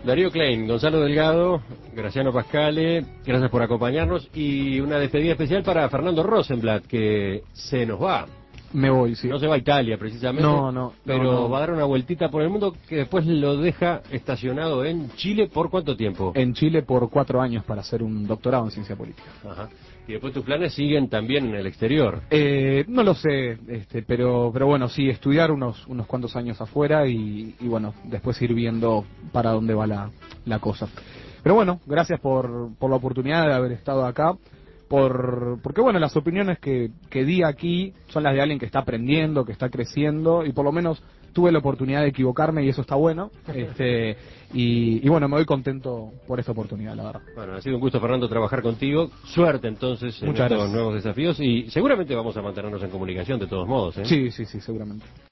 Darío Klein, Gonzalo Delgado, Graciano Pascale, gracias por acompañarnos y una despedida especial para Fernando Rosenblatt, que se nos va. Me voy, sí. No se va a Italia precisamente, pero no. va a dar una vueltita por el mundo que después lo deja estacionado en Chile. ¿Por cuánto tiempo? En Chile por 4 años para hacer un doctorado en ciencia política. Ajá. Y después tus planes siguen también en el exterior. No lo sé, pero bueno, sí, estudiar unos cuantos años afuera y bueno, después ir viendo para dónde va la cosa. Pero bueno, gracias por la oportunidad de haber estado acá, porque bueno, las opiniones que di aquí son las de alguien que está aprendiendo, que está creciendo y por lo menos tuve la oportunidad de equivocarme y eso está bueno. Y bueno, me voy contento por esta oportunidad, la verdad. Bueno, ha sido un gusto, Fernando, trabajar contigo. Suerte entonces en Muchas estos gracias. nuevos desafíos y seguramente vamos a mantenernos en comunicación de todos modos, ¿eh? Sí, seguramente.